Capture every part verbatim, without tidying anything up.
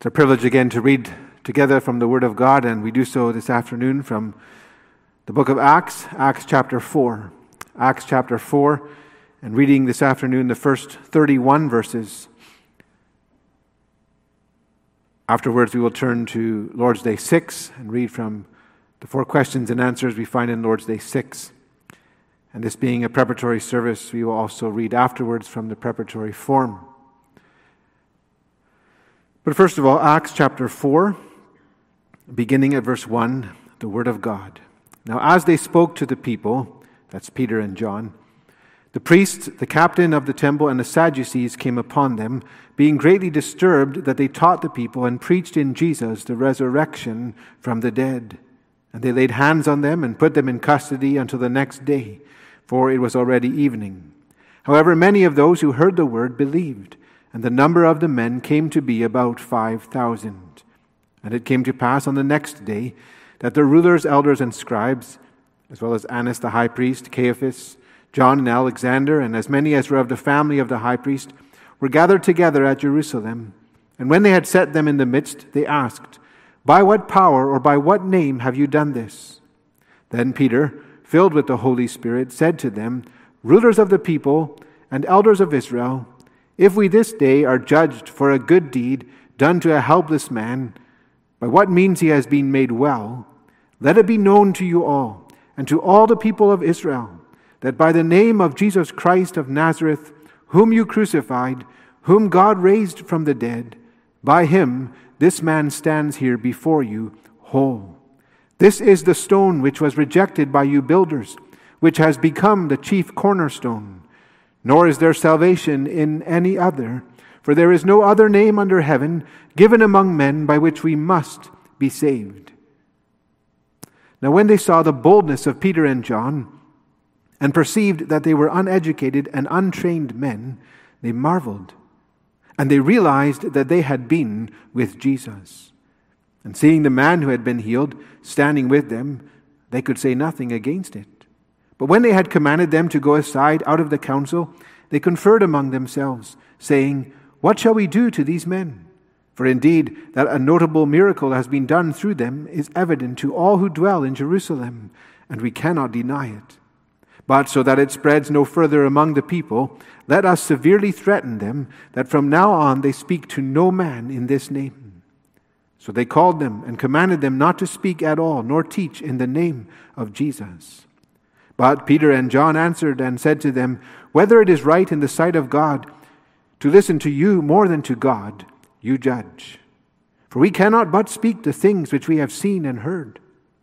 It's a privilege again to read together from the Word of God, and we do so this afternoon from the book of Acts, Acts chapter four. Acts chapter four, and reading this afternoon the first thirty-one verses. Afterwards we will turn to Lord's Day six and read from the four questions and answers we find in Lord's Day six. And this being a preparatory service, we will also read afterwards from the preparatory form. But first of all, Acts chapter four, beginning at verse one, the Word of God. Now as they spoke to the people, that's Peter and John, the priests, the captain of the temple, and the Sadducees came upon them, being greatly disturbed that they taught the people and preached in Jesus the resurrection from the dead. And they laid hands on them and put them in custody until the next day, for it was already evening. However, many of those who heard the word believed, and the number of the men came to be about five thousand. And it came to pass on the next day that the rulers, elders, and scribes, as well as Annas the high priest, Caiaphas, John and Alexander, and as many as were of the family of the high priest, were gathered together at Jerusalem. And when they had set them in the midst, they asked, "By what power or by what name have you done this?" Then Peter, filled with the Holy Spirit, said to them, "Rulers of the people and elders of Israel, if we this day are judged for a good deed done to a helpless man, by what means he has been made well, let it be known to you all and to all the people of Israel, that by the name of Jesus Christ of Nazareth, whom you crucified, whom God raised from the dead, by him this man stands here before you whole. This is the stone which was rejected by you builders, which has become the chief cornerstone. Nor is there salvation in any other, for there is no other name under heaven given among men by which we must be saved." Now when they saw the boldness of Peter and John, and perceived that they were uneducated and untrained men, they marveled, and they realized that they had been with Jesus. And seeing the man who had been healed standing with them, they could say nothing against it. But when they had commanded them to go aside out of the council, they conferred among themselves, saying, "What shall we do to these men? For indeed, that a notable miracle has been done through them is evident to all who dwell in Jerusalem, and we cannot deny it. But so that it spreads no further among the people, let us severely threaten them that from now on they speak to no man in this name." So they called them and commanded them not to speak at all, nor teach in the name of Jesus. But Peter and John answered and said to them, "Whether it is right in the sight of God to listen to you more than to God, you judge. For we cannot but speak the things which we have seen and heard."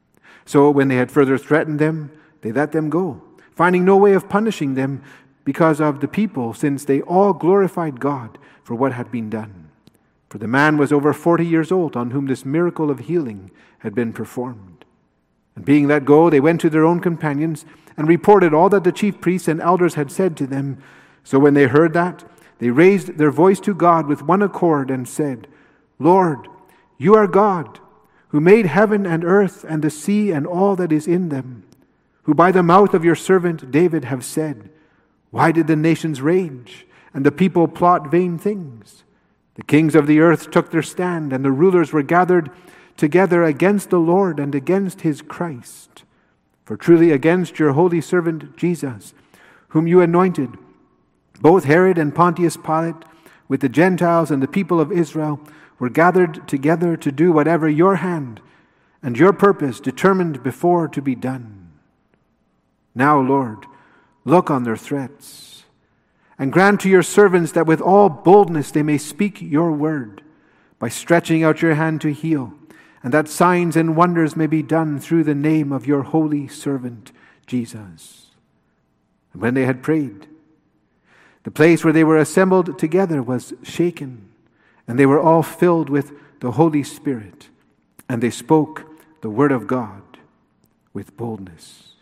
So when they had further threatened them, they let them go, finding no way of punishing them because of the people, since they all glorified God for what had been done. For the man was over forty years old on whom this miracle of healing had been performed. And being let go, they went to their own companions and reported all that the chief priests and elders had said to them. So when they heard that, they raised their voice to God with one accord and said, "Lord, you are God, who made heaven and earth and the sea and all that is in them, who by the mouth of your servant David have said, 'Why did the nations rage and the people plot vain things? The kings of the earth took their stand, and the rulers were gathered together against the Lord and against his Christ. For truly against your holy servant Jesus, whom you anointed, both Herod and Pontius Pilate, with the Gentiles and the people of Israel, were gathered together to do whatever your hand and your purpose determined before to be done. Now, Lord, look on their threats, and grant to your servants that with all boldness they may speak your word, by stretching out your hand to heal, and that signs and wonders may be done through the name of your holy servant Jesus." And when they had prayed, the place where they were assembled together was shaken, and they were all filled with the Holy Spirit, and they spoke the word of God with boldness.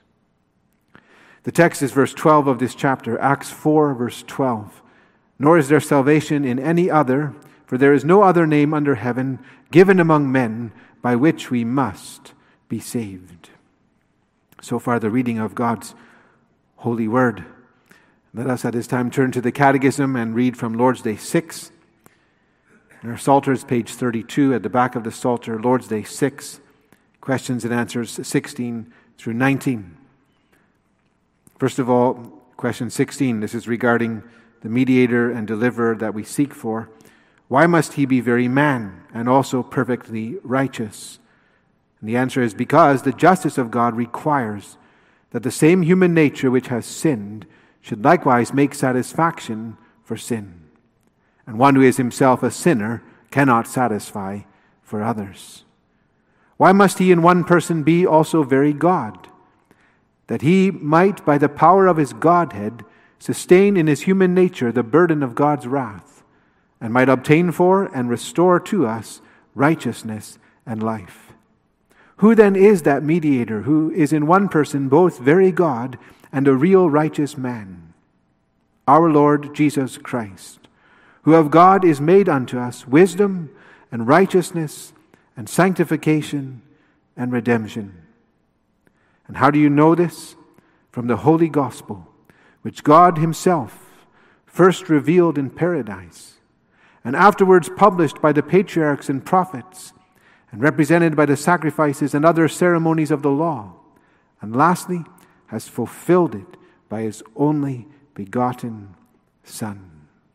The text is verse twelve of this chapter, Acts four, verse twelve. "Nor is there salvation in any other, for there is no other name under heaven given among men by which we must be saved." So far, the reading of God's holy word. Let us at this time turn to the Catechism and read from Lord's Day six. In our Psalters, page thirty-two, at the back of the Psalter, Lord's Day six, questions and answers sixteen through nineteen. First of all, question sixteen, this is regarding the mediator and deliverer that we seek for. Why must he be very man and also perfectly righteous? And the answer is because the justice of God requires that the same human nature which has sinned should likewise make satisfaction for sin. And one who is himself a sinner cannot satisfy for others. Why must he in one person be also very God? That he might, by the power of his Godhead, sustain in his human nature the burden of God's wrath, and might obtain for and restore to us righteousness and life. Who then is that mediator who is in one person both very God and a real righteous man? Our Lord Jesus Christ, who of God is made unto us wisdom and righteousness and sanctification and redemption. And how do you know this? From the Holy Gospel, which God himself first revealed in paradise, and afterwards published by the patriarchs and prophets, and represented by the sacrifices and other ceremonies of the law, and lastly has fulfilled it by his only begotten Son.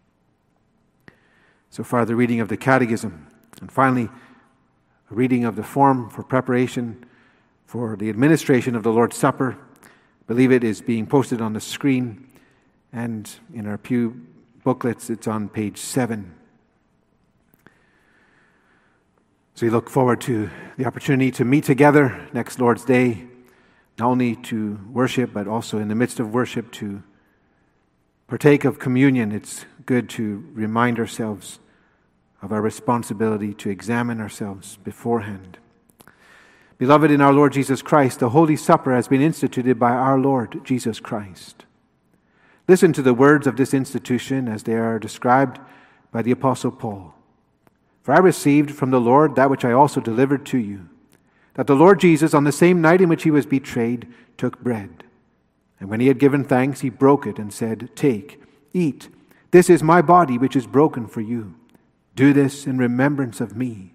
So far, the reading of the Catechism. And finally, a reading of the form for preparation for the administration of the Lord's Supper. I believe it is being posted on the screen, and in our pew booklets, it's on page seven. So we look forward to the opportunity to meet together next Lord's Day, not only to worship, but also in the midst of worship to partake of communion. It's good to remind ourselves of our responsibility to examine ourselves beforehand. Beloved in our Lord Jesus Christ, the Holy Supper has been instituted by our Lord Jesus Christ. Listen to the words of this institution as they are described by the Apostle Paul. For I received from the Lord that which I also delivered to you, that the Lord Jesus, on the same night in which he was betrayed, took bread. And when he had given thanks, he broke it and said, "Take, eat. This is my body which is broken for you. Do this in remembrance of me."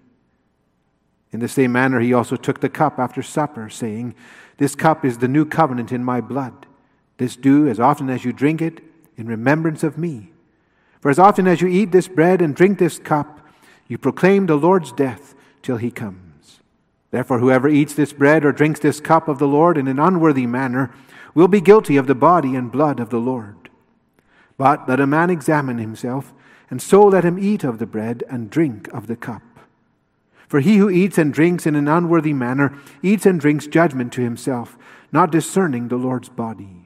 In the same manner he also took the cup after supper, saying, "This cup is the new covenant in my blood. This do as often as you drink it in remembrance of me. For as often as you eat this bread and drink this cup, you proclaim the Lord's death till he comes. Therefore whoever eats this bread or drinks this cup of the Lord in an unworthy manner will be guilty of the body and blood of the Lord. But let a man examine himself, and so let him eat of the bread and drink of the cup. For he who eats and drinks in an unworthy manner eats and drinks judgment to himself, not discerning the Lord's body."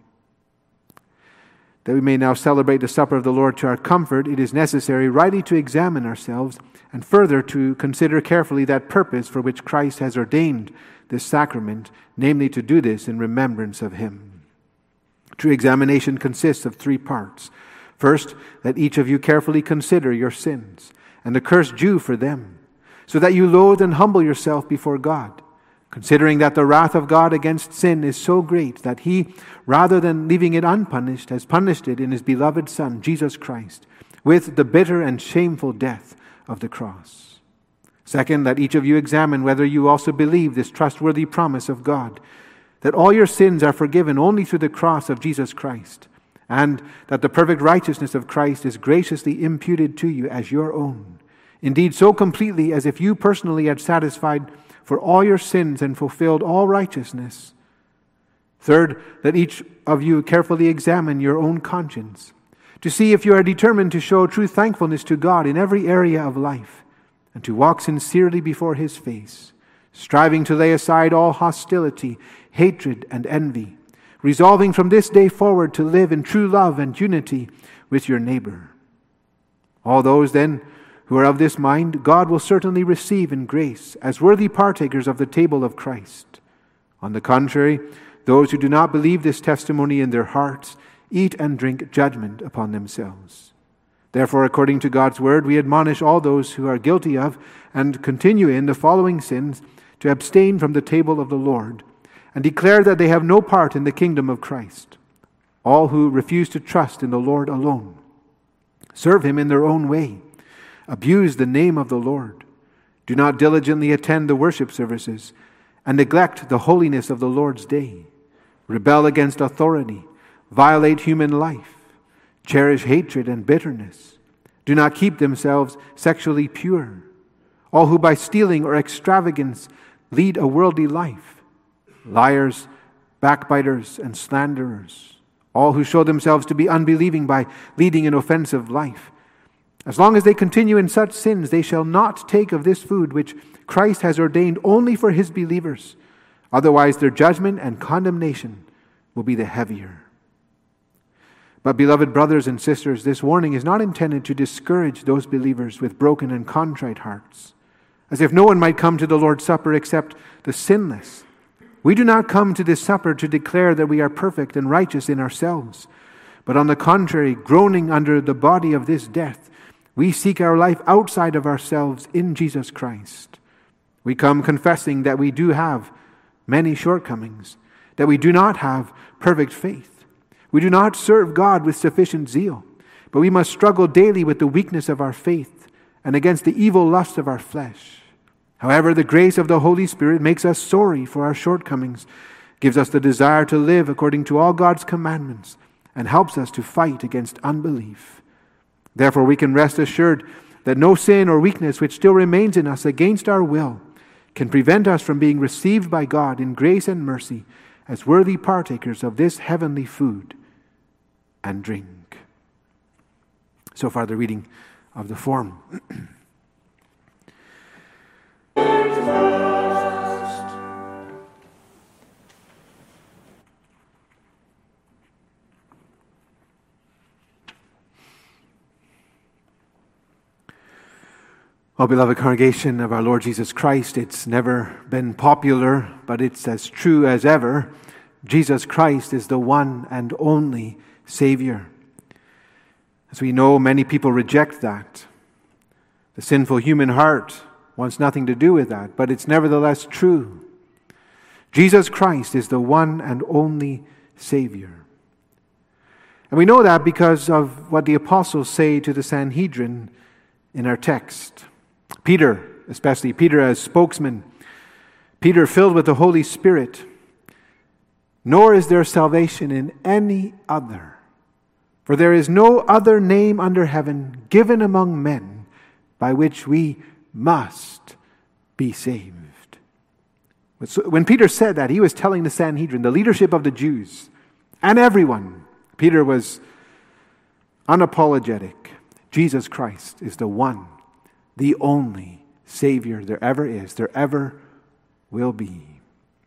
That we may now celebrate the supper of the Lord to our comfort, it is necessary rightly to examine ourselves and further to consider carefully that purpose for which Christ has ordained this sacrament, namely to do this in remembrance of him. True examination consists of three parts. First, let each of you carefully consider your sins and the curse due for them, so that you loathe and humble yourself before God, considering that the wrath of God against sin is so great that he, rather than leaving it unpunished, has punished it in his beloved Son, Jesus Christ, with the bitter and shameful death of the cross. Second, let each of you examine whether you also believe this trustworthy promise of God, that all your sins are forgiven only through the cross of Jesus Christ, and that the perfect righteousness of Christ is graciously imputed to you as your own. Indeed, so completely as if you personally had satisfied for all your sins and fulfilled all righteousness. Third, let each of you carefully examine your own conscience, to see if you are determined to show true thankfulness to God in every area of life, and to walk sincerely before his face, striving to lay aside all hostility, hatred, and envy, resolving from this day forward to live in true love and unity with your neighbor. All those, then, who are of this mind, God will certainly receive in grace as worthy partakers of the table of Christ. On the contrary, those who do not believe this testimony in their hearts eat and drink judgment upon themselves. Therefore, according to God's word, we admonish all those who are guilty of and continue in the following sins to abstain from the table of the Lord, and declare that they have no part in the kingdom of Christ. All who refuse to trust in the Lord alone serve him in their own way, abuse the name of the Lord, do not diligently attend the worship services, and neglect the holiness of the Lord's day, rebel against authority, violate human life, cherish hatred and bitterness, do not keep themselves sexually pure, all who by stealing or extravagance lead a worldly life, liars, backbiters, and slanderers, all who show themselves to be unbelieving by leading an offensive life. As long as they continue in such sins, they shall not take of this food which Christ has ordained only for his believers. Otherwise, their judgment and condemnation will be the heavier. But, beloved brothers and sisters, this warning is not intended to discourage those believers with broken and contrite hearts, as if no one might come to the Lord's Supper except the sinless. We do not come to this supper to declare that we are perfect and righteous in ourselves, but on the contrary, groaning under the body of this death, we seek our life outside of ourselves in Jesus Christ. We come confessing that we do have many shortcomings, that we do not have perfect faith. We do not serve God with sufficient zeal, but we must struggle daily with the weakness of our faith and against the evil lusts of our flesh. However, the grace of the Holy Spirit makes us sorry for our shortcomings, gives us the desire to live according to all God's commandments, and helps us to fight against unbelief. Therefore, we can rest assured that no sin or weakness which still remains in us against our will can prevent us from being received by God in grace and mercy as worthy partakers of this heavenly food and drink. So far, the reading of the form. Oh, beloved congregation of our Lord Jesus Christ, it's never been popular, but it's as true as ever. Jesus Christ is the one and only Savior. As we know, many people reject that. The sinful human heart wants nothing to do with that, but it's nevertheless true. Jesus Christ is the one and only Savior. And we know that because of what the apostles say to the Sanhedrin in our text. Peter, especially Peter as spokesman, Peter filled with the Holy Spirit, nor is there salvation in any other, for there is no other name under heaven given among men by which we must be saved. When Peter said that, he was telling the Sanhedrin, the leadership of the Jews, and everyone, Peter was unapologetic. Jesus Christ is the one, the only Savior there ever is, there ever will be.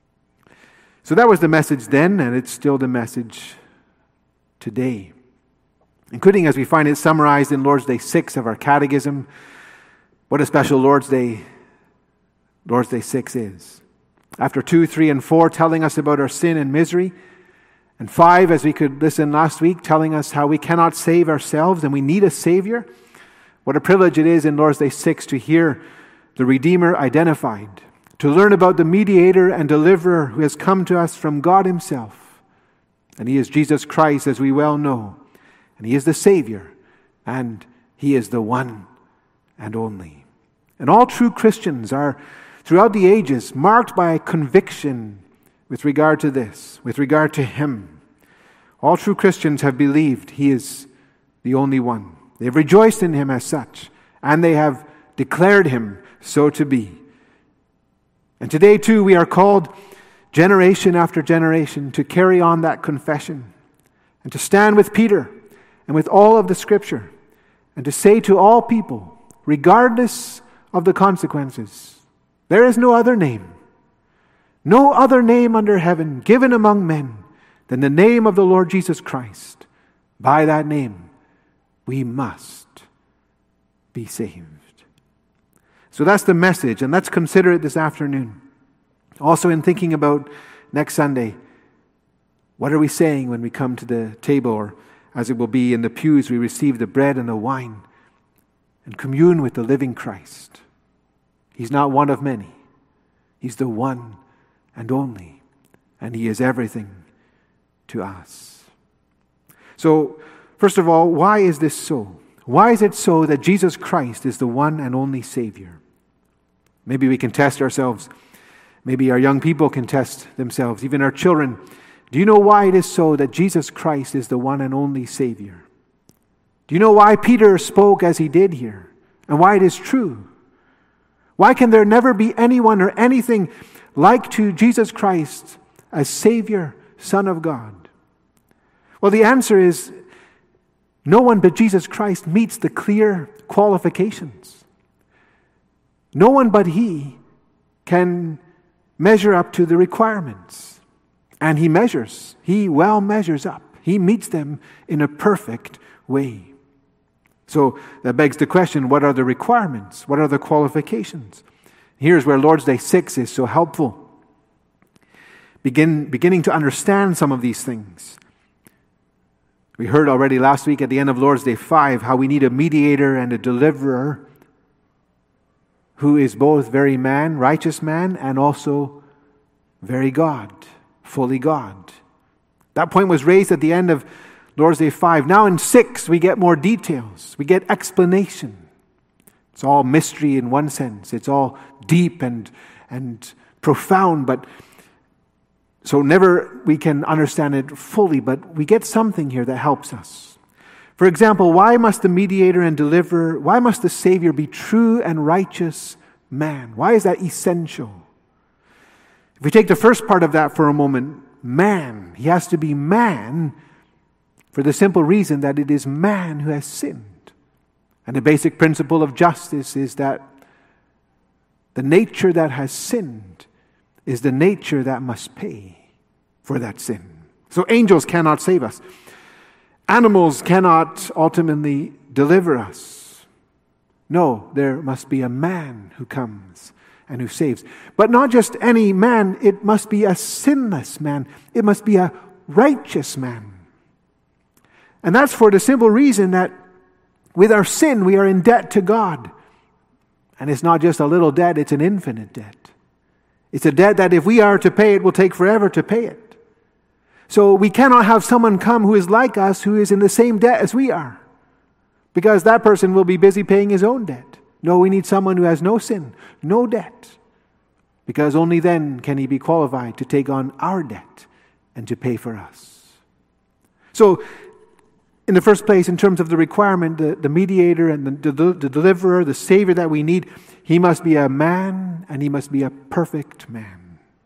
So that was the message then, and it's still the message today. Including as we find it summarized in Lord's Day six of our catechism. What a special Lord's Day, Lord's Day six is. After two, three, and four telling us about our sin and misery, and five, as we could listen last week, telling us how we cannot save ourselves and we need a Savior. What a privilege it is in Lord's Day six to hear the Redeemer identified, to learn about the mediator and deliverer who has come to us from God himself. And he is Jesus Christ, as we well know. And he is the Savior, and he is the one and only. And all true Christians are, throughout the ages, marked by a conviction with regard to this, with regard to him. All true Christians have believed he is the only one. They have rejoiced in him as such, and they have declared him so to be. And today, too, we are called, generation after generation, to carry on that confession and to stand with Peter and with all of the Scripture and to say to all people, regardless of the consequences, there is no other name, no other name under heaven given among men than the name of the Lord Jesus Christ. By that name, we must be saved. So that's the message, and let's consider it this afternoon. Also, in thinking about next Sunday, what are we saying when we come to the table, or as it will be in the pews, we receive the bread and the wine and commune with the living Christ? He's not one of many. He's the one and only, and he is everything to us. So, first of all, why is this so? Why is it so that Jesus Christ is the one and only Savior? Maybe we can test ourselves. Maybe our young people can test themselves, even our children. Do you know why it is so that Jesus Christ is the one and only Savior? Do you know why Peter spoke as he did here? And why it is true? Why can there never be anyone or anything like to Jesus Christ as Savior, Son of God? Well, the answer is no one but Jesus Christ meets the clear qualifications. No one but He can measure up to the requirements. And He measures. He well measures up. He meets them in a perfect way. So that begs the question, what are the requirements? What are the qualifications? Here's where Lord's Day six is so helpful. Begin, beginning to understand some of these things. We heard already last week at the end of Lord's Day five how we need a mediator and a deliverer who is both very man, righteous man, and also very God, fully God. That point was raised at the end of Lord's Day five. Now in six, we get more details. We get explanation. It's all mystery in one sense. It's all deep and, and profound, but so never we can understand it fully, but we get something here that helps us. For example, why must the mediator and deliverer, why must the Savior be true and righteous man? Why is that essential? If we take the first part of that for a moment, man, he has to be man for the simple reason that it is man who has sinned. And the basic principle of justice is that the nature that has sinned is the nature that must pay for that sin. So angels cannot save us. Animals cannot ultimately deliver us. No, there must be a man who comes and who saves. But not just any man, it must be a sinless man. It must be a righteous man. And that's for the simple reason that with our sin, we are in debt to God. And it's not just a little debt, it's an infinite debt. It's a debt that if we are to pay it, will take forever to pay it. So we cannot have someone come who is like us, who is in the same debt as we are. Because that person will be busy paying his own debt. No, we need someone who has no sin, no debt. Because only then can he be qualified to take on our debt and to pay for us. So, in the first place, in terms of the requirement, the, the mediator and the, the, the deliverer, the Savior that we need, he must be a man and he must be a perfect man.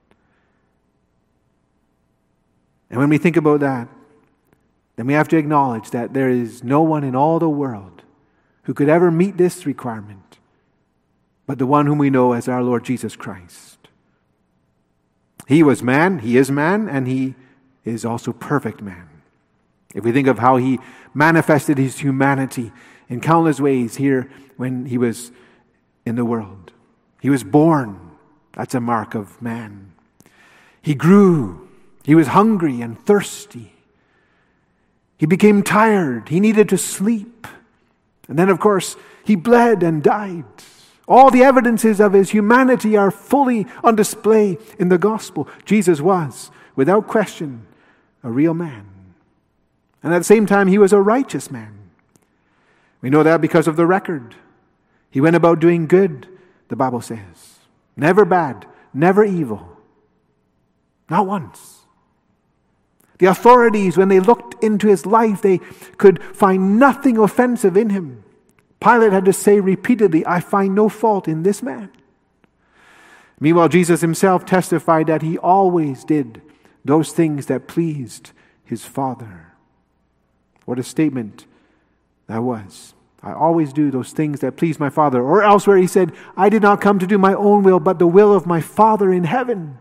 And when we think about that, then we have to acknowledge that there is no one in all the world who could ever meet this requirement but the one whom we know as our Lord Jesus Christ. He was man, he is man, and he is also perfect man. If we think of how he manifested his humanity in countless ways here when he was in the world. He was born. That's a mark of man. He grew. He was hungry and thirsty. He became tired. He needed to sleep. And then, of course, he bled and died. All the evidences of his humanity are fully on display in the gospel. Jesus was, without question, a real man. And at the same time, he was a righteous man. We know that because of the record. He went about doing good, the Bible says. Never bad, never evil. Not once. The authorities, when they looked into his life, they could find nothing offensive in him. Pilate had to say repeatedly, I find no fault in this man. Meanwhile, Jesus himself testified that he always did those things that pleased his Father. What a statement that was. I always do those things that please my Father. Or elsewhere he said, I did not come to do my own will, but the will of my Father in heaven.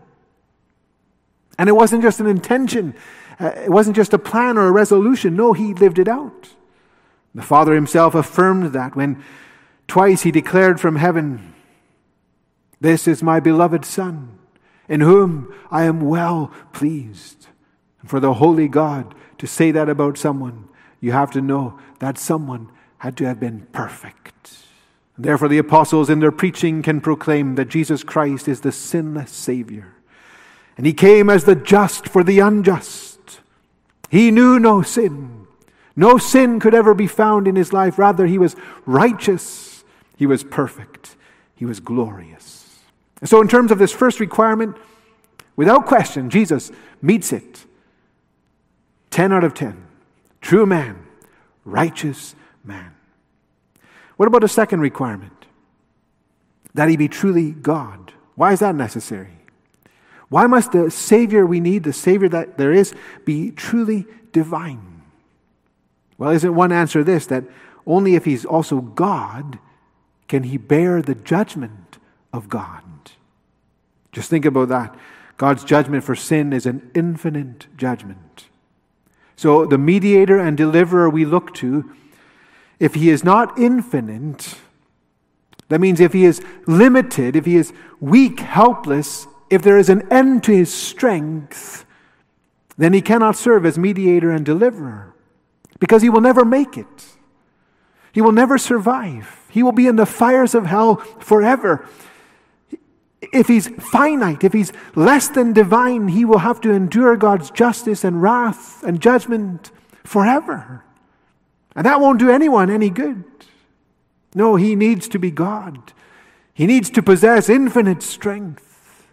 And it wasn't just an intention. Uh, it wasn't just a plan or a resolution. No, he lived it out. The Father himself affirmed that when twice he declared from heaven, this is my beloved Son, in whom I am well pleased. And for the holy God to say that about someone, you have to know that someone had to have been perfect. And therefore the apostles in their preaching can proclaim that Jesus Christ is the sinless Savior. And he came as the just for the unjust. He knew no sin, No sin could ever be found in his life. Rather, he was righteous. He was perfect. He was glorious. And so in terms of this first requirement, without question, Jesus meets it. Ten out of ten. True man, righteous man. What about the second requirement? That he be truly God. Why is that necessary? Why must the Savior we need, the Savior that there is, be truly divine? Well, isn't one answer this, that only if he's also God can he bear the judgment of God? Just think about that. God's judgment for sin is an infinite judgment. So the mediator and deliverer we look to, if he is not infinite, that means if he is limited, if he is weak, helpless, if there is an end to his strength, then he cannot serve as mediator and deliverer, because he will never make it. He will never survive. He will be in the fires of hell forever. If he's finite, if he's less than divine, he will have to endure God's justice and wrath and judgment forever. And that won't do anyone any good. No, he needs to be God. He needs to possess infinite strength.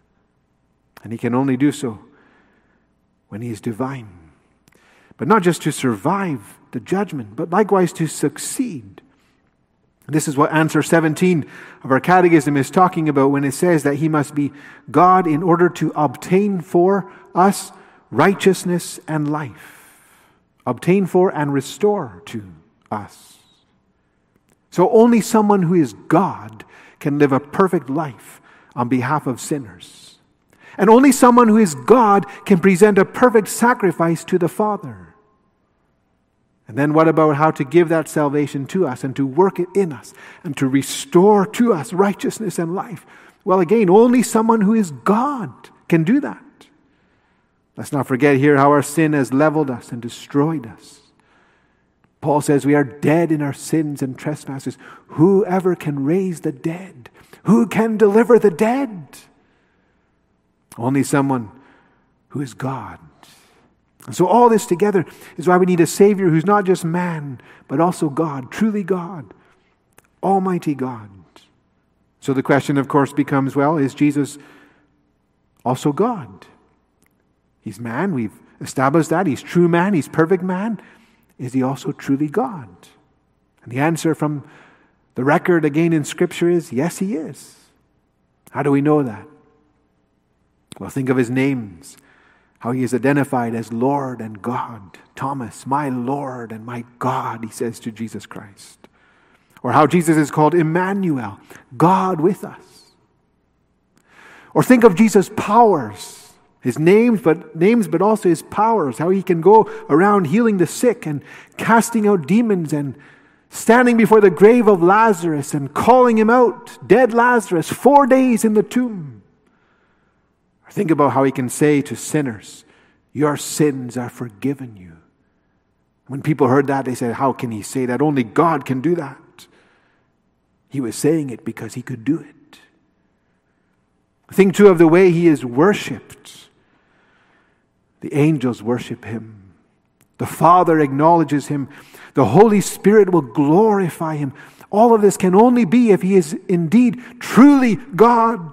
And he can only do so when he is divine. But not just to survive the judgment, but likewise to succeed. This is what answer seventeen of our catechism is talking about when it says that he must be God in order to obtain for us righteousness and life. Obtain for and restore to us. So only someone who is God can live a perfect life on behalf of sinners. And only someone who is God can present a perfect sacrifice to the Father. And then what about how to give that salvation to us and to work it in us and to restore to us righteousness and life? Well, again, only someone who is God can do that. Let's not forget here how our sin has leveled us and destroyed us. Paul says we are dead in our sins and trespasses. Whoever can raise the dead? Who can deliver the dead? Only someone who is God. And so all this together is why we need a Savior who's not just man, but also God, truly God, Almighty God. So the question, of course, becomes, well, is Jesus also God? He's man, we've established that. He's true man, he's perfect man. Is he also truly God? And the answer from the record again in Scripture is, yes, he is. How do we know that? Well, think of his names. How he is identified as Lord and God. Thomas, my Lord and my God, he says to Jesus Christ. Or how Jesus is called Emmanuel, God with us. Or think of Jesus' powers, his names, but names, but also his powers. How he can go around healing the sick and casting out demons and standing before the grave of Lazarus and calling him out, dead Lazarus, four days in the tomb. Think about how he can say to sinners, your sins are forgiven you. When people heard that, they said, how can he say that? Only God can do that. He was saying it because he could do it. Think too of the way he is worshipped. The angels worship him. The Father acknowledges him. The Holy Spirit will glorify him. All of this can only be if he is indeed truly God.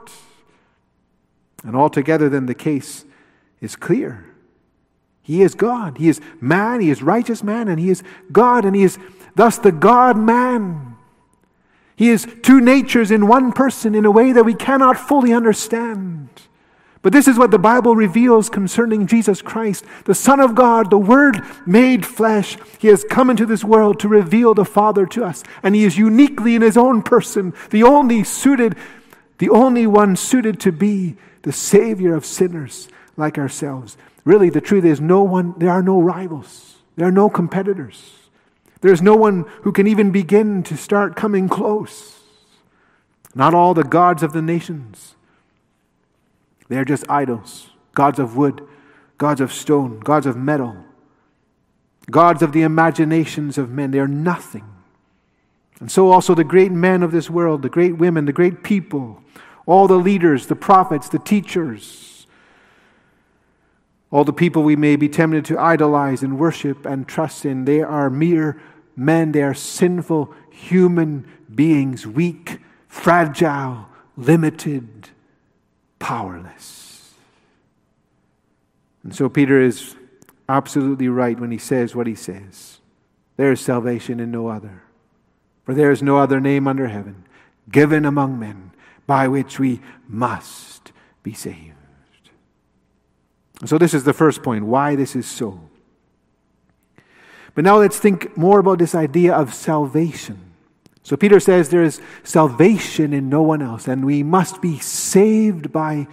And altogether then the case is clear. He is God. He is man. He is righteous man. And he is God. And he is thus the God-man. He is two natures in one person in a way that we cannot fully understand. But this is what the Bible reveals concerning Jesus Christ, the Son of God, the Word made flesh. He has come into this world to reveal the Father to us. And he is uniquely in his own person, the only suited, the only one suited to be the Savior of sinners like ourselves. Really, the truth is, no one, there are no rivals. There are no competitors. There's no one who can even begin to start coming close. Not all the gods of the nations. They're just idols. Gods of wood, gods of stone, gods of metal, gods of the imaginations of men. They are nothing. And so also the great men of this world, the great women, the great people, all the leaders, the prophets, the teachers, All the people we may be tempted to idolize and worship and trust in, they are mere men. They are sinful human beings, weak, fragile, limited, powerless. And so Peter is absolutely right when he says what he says. There is salvation in no other. For there is no other name under heaven given among men by which we must be saved. So this is the first point, why this is so. But now let's think more about this idea of salvation. So Peter says there is salvation in no one else, and we must be saved by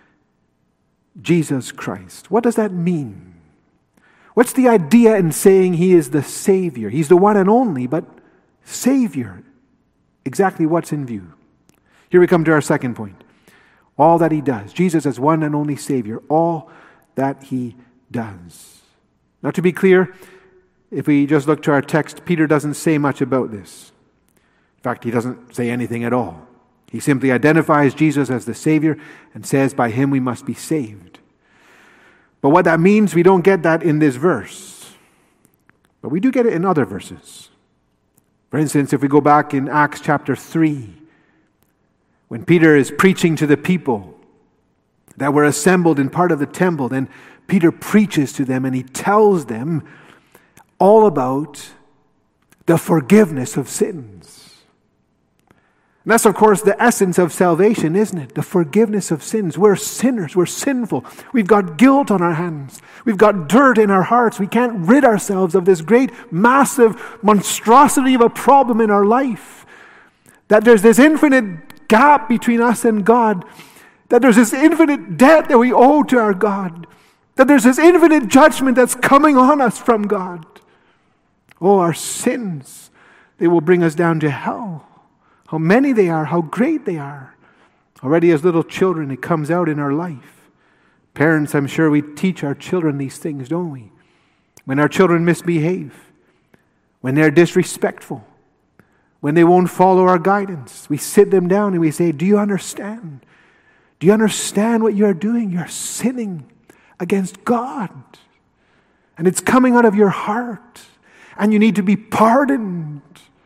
Jesus Christ. What does that mean? What's the idea in saying he is the Savior? He's the one and only, but Savior. Exactly what's in view. Here we come to our second point. All that he does. Jesus as one and only Savior. All that he does. Now to be clear, if we just look to our text, Peter doesn't say much about this. In fact, he doesn't say anything at all. He simply identifies Jesus as the Savior and says by him we must be saved. But what that means, we don't get that in this verse. But we do get it in other verses. For instance, if we go back in Acts chapter three, when Peter is preaching to the people that were assembled in part of the temple, then Peter preaches to them and he tells them all about the forgiveness of sins. And that's, of course, the essence of salvation, isn't it? The forgiveness of sins. We're sinners. We're sinful. We've got guilt on our hands. We've got dirt in our hearts. We can't rid ourselves of this great, massive monstrosity of a problem in our life. That there's this infinite gap between us and God. That there's this infinite debt that we owe to our God. That there's this infinite judgment that's coming on us from God. Oh, our sins, they will bring us down to hell. How many they are, how great they are. Already as little children, it comes out in our life. Parents, I'm sure we teach our children these things, don't we? When our children misbehave, when they're disrespectful, when they won't follow our guidance, we sit them down and we say, do you understand? Do you understand what you're doing? You're sinning against God. And it's coming out of your heart. And you need to be pardoned.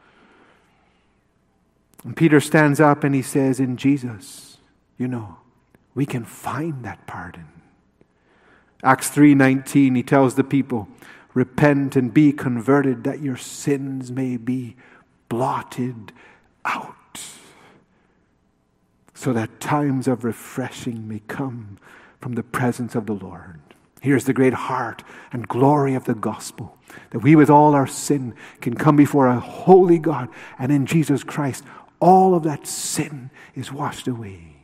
And Peter stands up and he says, in Jesus, you know, we can find that pardon. Acts three nineteen, he tells the people, repent and be converted that your sins may be blotted out, so that times of refreshing may come from the presence of the Lord. Here's the great heart and glory of the gospel, that we with all our sin can come before a holy God, and in Jesus Christ all of that sin is washed away.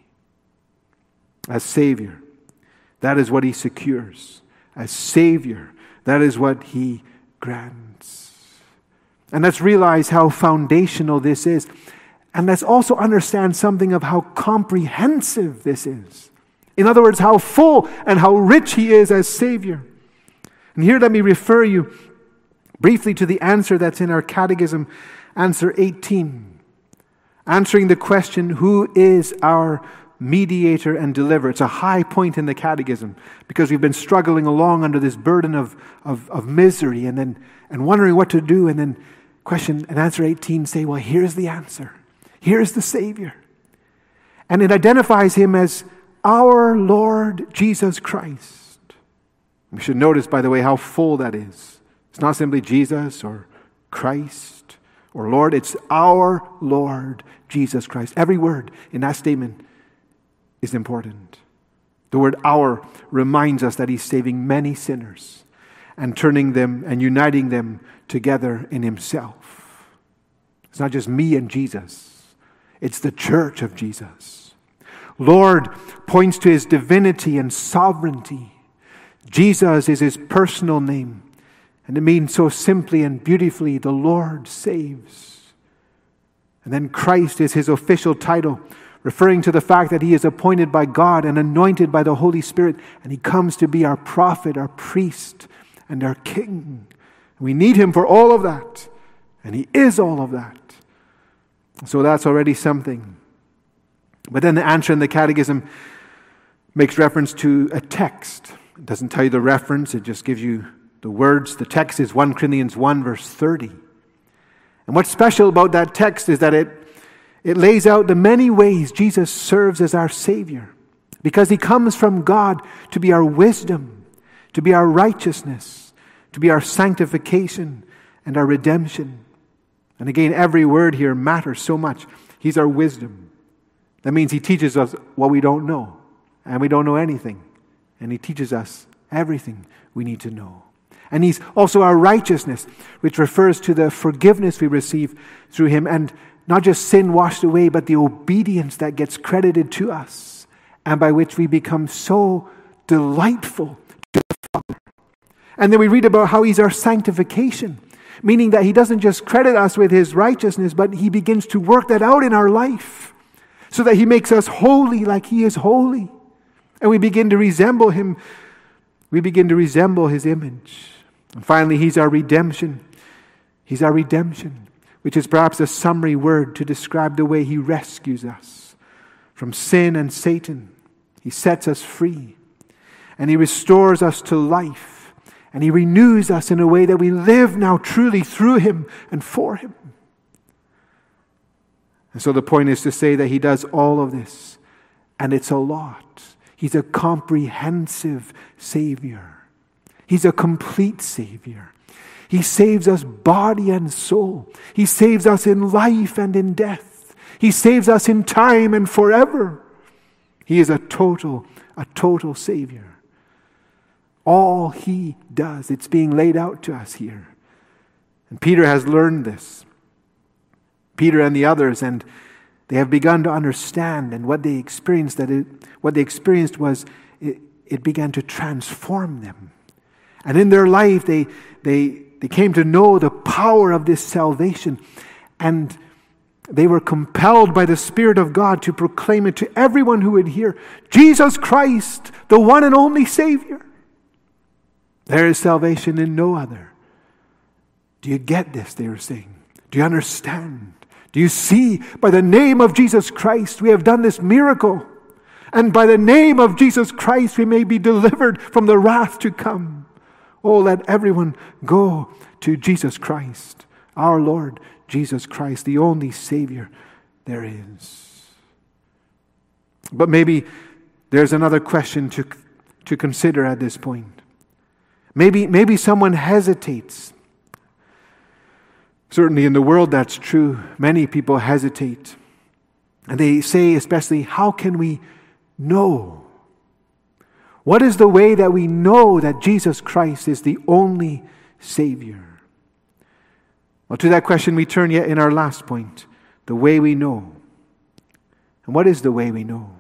As Savior, that is what he secures. As Savior, that is what he grants. And let's realize how foundational this is. And let's also understand something of how comprehensive this is. In other words, how full and how rich he is as Savior. And here let me refer you briefly to the answer that's in our catechism, answer eighteen. Answering the question, who is our mediator and deliverer? It's a high point in the catechism because we've been struggling along under this burden of, of, of misery and then and wondering what to do. And then question and answer eighteen say, well, here's the answer. Here's the Savior. And it identifies him as our Lord Jesus Christ. We should notice, by the way, how full that is. It's not simply Jesus or Christ or Lord. It's our Lord Jesus Christ. Every word in that statement is important. The word our reminds us that he's saving many sinners and turning them and uniting them together in himself. It's not just me and Jesus. It's the church of Jesus. Lord points to his divinity and sovereignty. Jesus is his personal name. And it means so simply and beautifully, the Lord saves. And then Christ is his official title, referring to the fact that he is appointed by God and anointed by the Holy Spirit. And he comes to be our prophet, our priest, and our king. We need him for all of that. And he is all of that. So that's already something. But then the answer in the catechism makes reference to a text. It doesn't tell you the reference, it just gives you the words. The text is First Corinthians one, verse thirty. And what's special about that text is that it, it lays out the many ways Jesus serves as our Savior. Because he comes from God to be our wisdom, to be our righteousness, to be our sanctification and our redemption. And again, every word here matters so much. He's our wisdom. That means he teaches us what we don't know. And we don't know anything. And he teaches us everything we need to know. And he's also our righteousness, which refers to the forgiveness we receive through him. And not just sin washed away, but the obedience that gets credited to us. And by which we become so delightful to the Father. And then we read about how he's our sanctification. Meaning that he doesn't just credit us with his righteousness, but he begins to work that out in our life. So that he makes us holy like he is holy. And we begin to resemble him. We begin to resemble his image. And finally, he's our redemption. He's our redemption, which is perhaps a summary word to describe the way he rescues us from sin and Satan. He sets us free. And he restores us to life. And he renews us in a way that we live now truly through him and for him. And so the point is to say that he does all of this. And it's a lot. He's a comprehensive Savior. He's a complete Savior. He saves us body and soul. He saves us in life and in death. He saves us in time and forever. He is a total, a total Savior. All he does, it's being laid out to us here. And Peter has learned this. Peter and the others, and they have begun to understand, and what they experienced that it, what they experienced was it, it began to transform them. And in their life, they they they came to know the power of this salvation, and they were compelled by the Spirit of God to proclaim it to everyone who would hear. Jesus Christ, the one and only Savior. There is salvation in no other. Do you get this? They were saying. Do you understand? Do you see? By the name of Jesus Christ, we have done this miracle. And by the name of Jesus Christ, we may be delivered from the wrath to come. Oh, let everyone go to Jesus Christ, our Lord Jesus Christ, the only Savior there is. But maybe there's another question to, to consider at this point. Maybe, maybe someone hesitates. Certainly in the world that's true. Many people hesitate. And they say especially, how can we know? What is the way that we know that Jesus Christ is the only Savior? Well, to that question we turn yet in our last point. The way we know. And what is the way we know?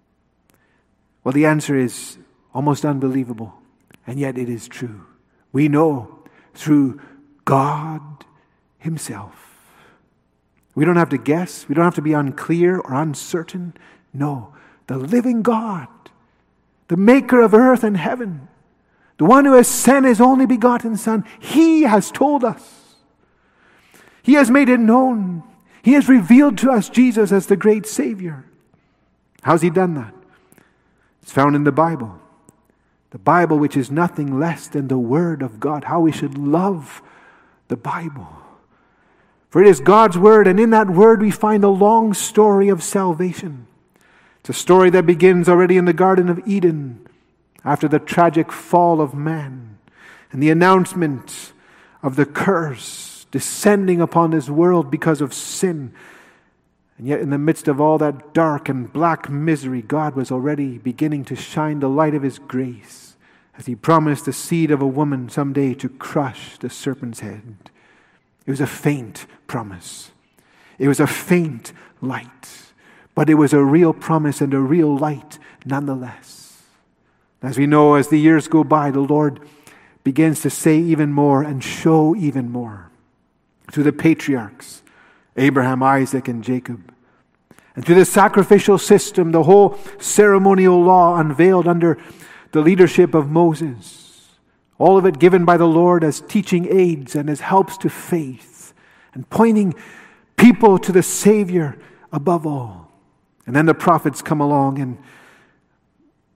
Well, the answer is almost unbelievable. And yet it is true. We know through God Himself. We don't have to guess. We don't have to be unclear or uncertain. No, the living God, the maker of earth and heaven, the one who has sent His only begotten Son, He has told us. He has made it known. He has revealed to us Jesus as the great Savior. How's He done that? It's found in the Bible. The Bible, which is nothing less than the Word of God. How we should love the Bible. For it is God's Word, and in that Word we find the long story of salvation. It's a story that begins already in the Garden of Eden, after the tragic fall of man, and the announcement of the curse descending upon this world because of sin. And yet in the midst of all that dark and black misery, God was already beginning to shine the light of His grace, as He promised the seed of a woman someday to crush the serpent's head. It was a faint promise. It was a faint light. But it was a real promise and a real light nonetheless. As we know, as the years go by, the Lord begins to say even more and show even more. Through the patriarchs, Abraham, Isaac, and Jacob. And through the sacrificial system, the whole ceremonial law unveiled under the leadership of Moses. All of it given by the Lord as teaching aids and as helps to faith, and pointing people to the Savior above all. And then the prophets come along, and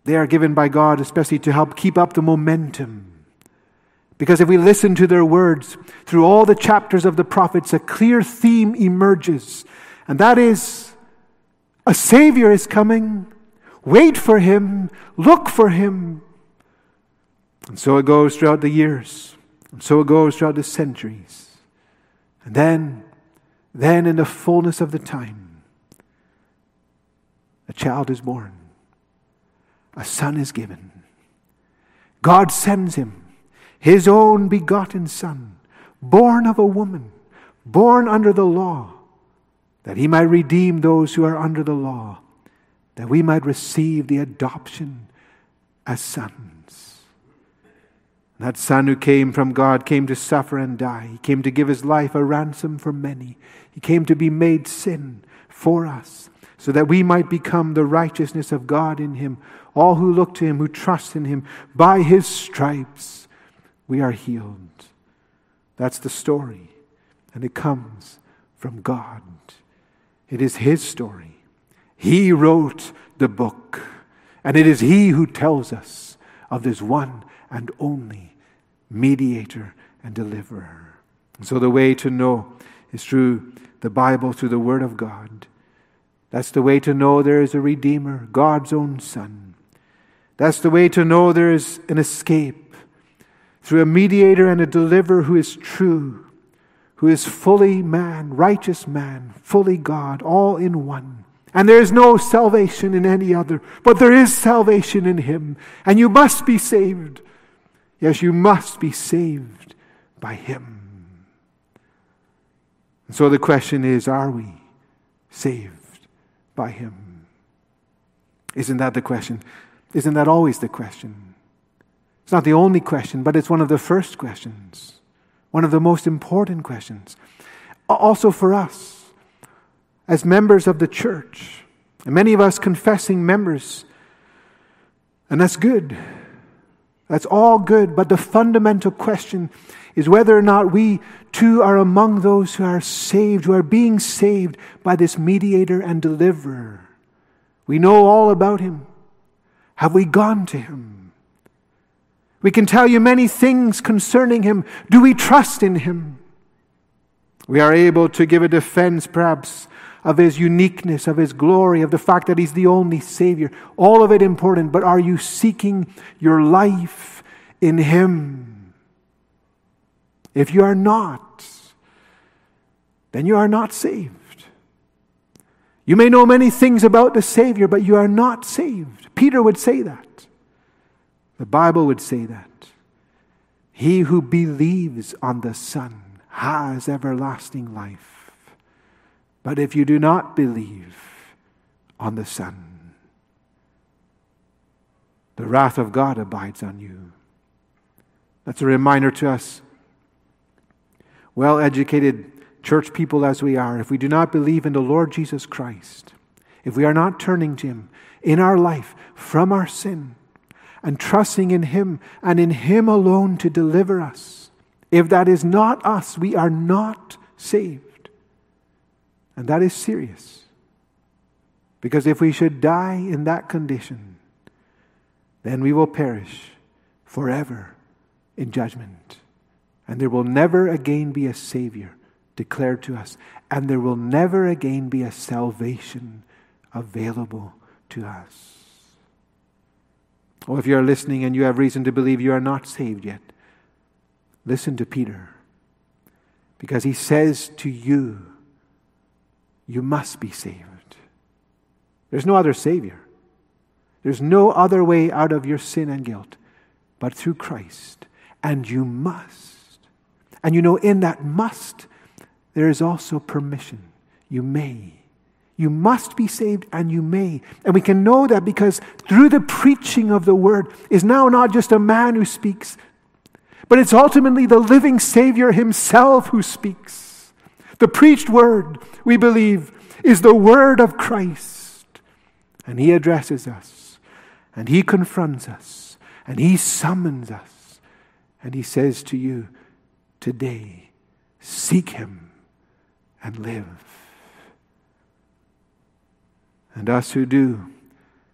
They are given by God especially to help keep up the momentum. Because if we listen to their words, through all the chapters of the prophets, a clear theme emerges. And that is, a Savior is coming. Wait for Him. Look for Him. And so it goes throughout the years. And so it goes throughout the centuries. And then, then in the fullness of the time, a child is born. A son is given. God sends Him, His own begotten Son, born of a woman, born under the law, that He might redeem those who are under the law, that we might receive the adoption as sons. That Son who came from God came to suffer and die. He came to give His life a ransom for many. He came to be made sin for us, so that we might become the righteousness of God in Him. All who look to Him, who trust in Him, by His stripes we are healed. That's the story. And it comes from God. It is His story. He wrote the book. And it is He who tells us of this one and only mediator and deliverer. And so the way to know is through the Bible, through the Word of God. That's the way to know there is a Redeemer, God's own Son. That's the way to know there is an escape through a mediator and a deliverer who is true, who is fully man, righteous man, fully God, all in one. And there is no salvation in any other, but there is salvation in Him. And you must be saved. Yes, you must be saved by Him. And so the question is, are we saved by Him? Isn't that the question? Isn't that always the question? It's not the only question, but it's one of the first questions. One of the most important questions. Also for us, as members of the church, and many of us confessing members, and that's good. That's all good, but the fundamental question is whether or not we too are among those who are saved, who are being saved by this mediator and deliverer. We know all about Him. Have we gone to Him? We can tell you many things concerning Him. Do we trust in Him? We are able to give a defense, perhaps, of His uniqueness, of His glory, of the fact that He's the only Savior. All of it important, but are you seeking your life in Him? If you are not, then you are not saved. You may know many things about the Savior, but you are not saved. Peter would say that. The Bible would say that. He who believes on the Son has everlasting life. But if you do not believe on the Son, the wrath of God abides on you. That's a reminder to us, well-educated church people as we are. If we do not believe in the Lord Jesus Christ, if we are not turning to Him in our life from our sin and trusting in Him and in Him alone to deliver us, if that is not us, we are not saved. And that is serious. Because if we should die in that condition, then we will perish forever in judgment. And there will never again be a Savior declared to us. And there will never again be a salvation available to us. Or if you are listening and you have reason to believe you are not saved yet, listen to Peter. Because he says to you, you must be saved. There's no other Savior. There's no other way out of your sin and guilt but through Christ. And you must. And you know, in that must, there is also permission. You may. You must be saved and you may. And we can know that because through the preaching of the Word is now not just a man who speaks, but it's ultimately the living Savior Himself who speaks. The preached Word, we believe, is the Word of Christ. And He addresses us. And He confronts us. And He summons us. And He says to you, today, seek Him and live. And us who do,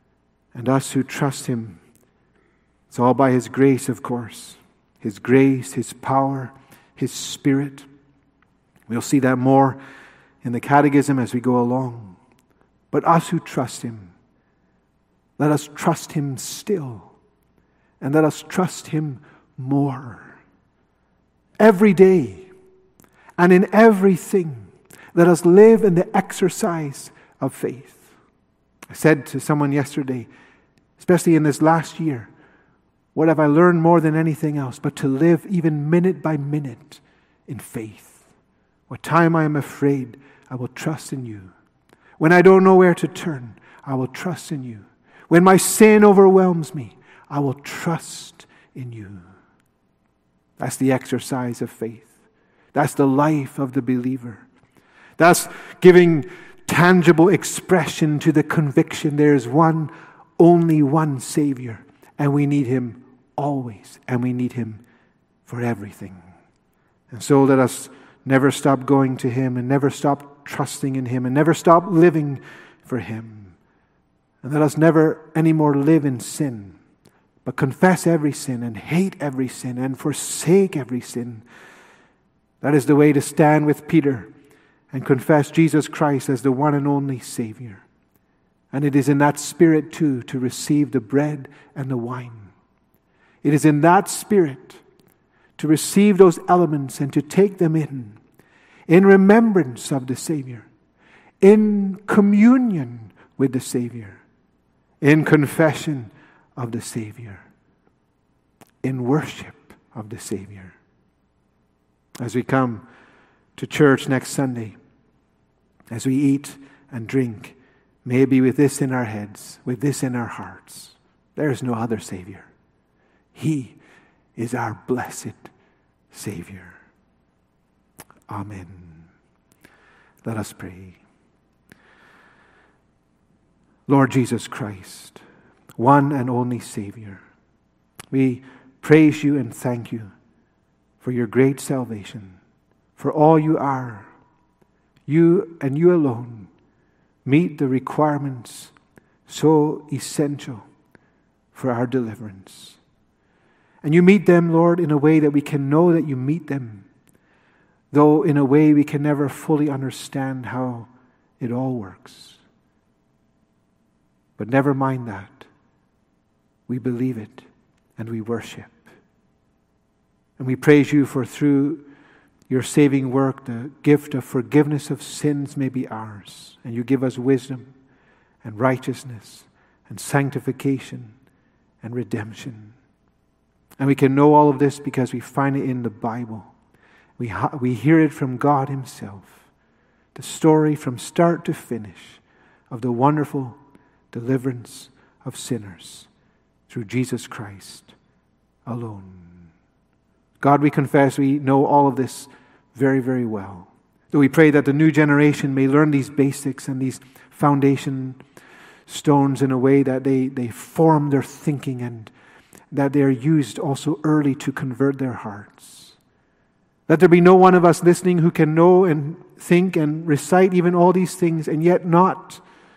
And us who trust him, it's all by his grace, of course. His grace, his power, his Spirit. We'll see that more in the Catechism as we go along. But us who trust him, let us trust him still. And let us trust him more. Every day and in everything, let us live in the exercise of faith. I said to someone yesterday, especially in this last year, what have I learned more than anything else but to live even minute by minute in faith? What time I am afraid, I will trust in you. When I don't know where to turn, I will trust in you. When my sin overwhelms me, I will trust in you. That's the exercise of faith. That's the life of the believer. That's giving tangible expression to the conviction there is one, only one Savior, and we need him always, and we need him for everything. And so let us never stop going to him, and never stop trusting in him, and never stop living for him. And let us never anymore live in sin, but confess every sin, and hate every sin, and forsake every sin. That is the way to stand with Peter and confess Jesus Christ as the one and only Savior. And it is in that spirit, too, to receive the bread and the wine. It is in that spirit to receive those elements and to take them in, in remembrance of the Savior, in communion with the Savior, in confession of the Savior, in worship of the Savior. As we come to church next Sunday, as we eat and drink, may it be with this in our heads, with this in our hearts. There is no other Savior. He is our blessed Savior. Amen. Let us pray. Lord Jesus Christ, one and only Savior, we praise you and thank you for your great salvation, for all you are. You and you alone meet the requirements so essential for our deliverance. And you meet them, Lord, in a way that we can know that you meet them, though in a way we can never fully understand how it all works. But never mind that. We believe it and we worship. And we praise you for through your saving work, the gift of forgiveness of sins may be ours. And you give us wisdom and righteousness and sanctification and redemption. And we can know all of this because we find it in the Bible. We, ha- we hear it from God himself. The story from start to finish of the wonderful deliverance of sinners through Jesus Christ alone. God, we confess we know all of this very, very well. So we pray that the new generation may learn these basics and these foundation stones in a way that they, they form their thinking and that they are used also early to convert their hearts. Let there be no one of us listening who can know and think and recite even all these things and yet not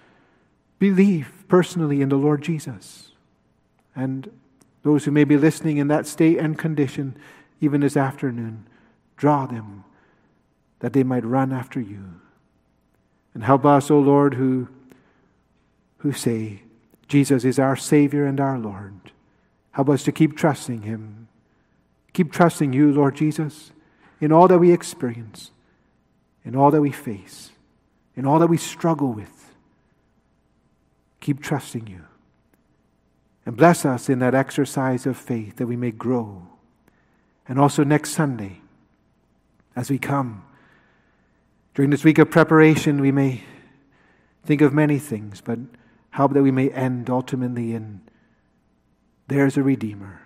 believe personally in the Lord Jesus. And those who may be listening in that state and condition, even this afternoon, draw them that they might run after you. And help us, O Lord, who, who say, Jesus is our Savior and our Lord. Help us to keep trusting him. Keep trusting you, Lord Jesus, in all that we experience, in all that we face, in all that we struggle with. Keep trusting you. And bless us in that exercise of faith that we may grow. And also next Sunday, as we come, during this week of preparation, we may think of many things, but help that we may end ultimately in there's a Redeemer.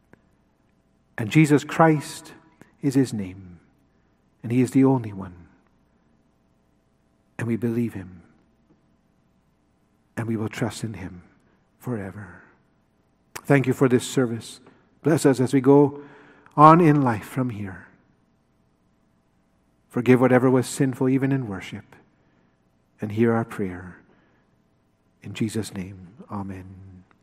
And Jesus Christ is his name. And he is the only one. And we believe him. And we will trust in him forever. Thank you for this service. Bless us as we go on in life from here. Forgive whatever was sinful, even in worship. And hear our prayer. In Jesus' name, amen.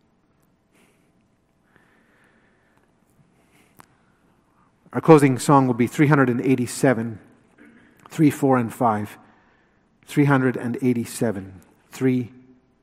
Our closing song will be three eighty-seven, three, four, and five. three eighty-seven, three,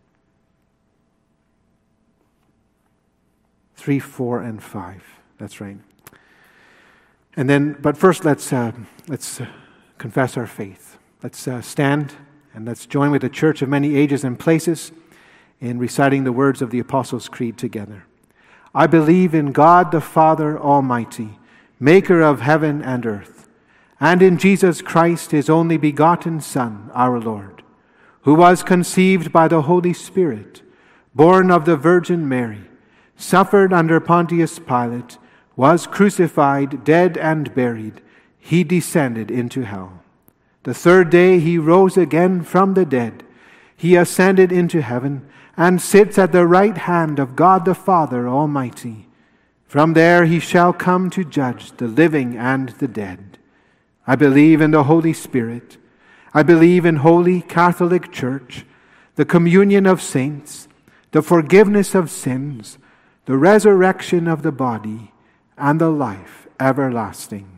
three, four, and five. That's right. And then, but first, let's uh, let's uh, confess our faith. Let's uh, stand and let's join with the church of many ages and places in reciting the words of the Apostles' Creed together. I believe in God the Father Almighty, maker of heaven and earth, and in Jesus Christ, his only begotten Son, our Lord, who was conceived by the Holy Spirit, born of the Virgin Mary, suffered under Pontius Pilate, was crucified, dead, and buried. He descended into hell. The third day he rose again from the dead. He ascended into heaven and sits at the right hand of God the Father Almighty. From there he shall come to judge the living and the dead. I believe in the Holy Spirit. I believe in Holy Catholic Church, the communion of saints, the forgiveness of sins, the resurrection of the body, and the life everlasting.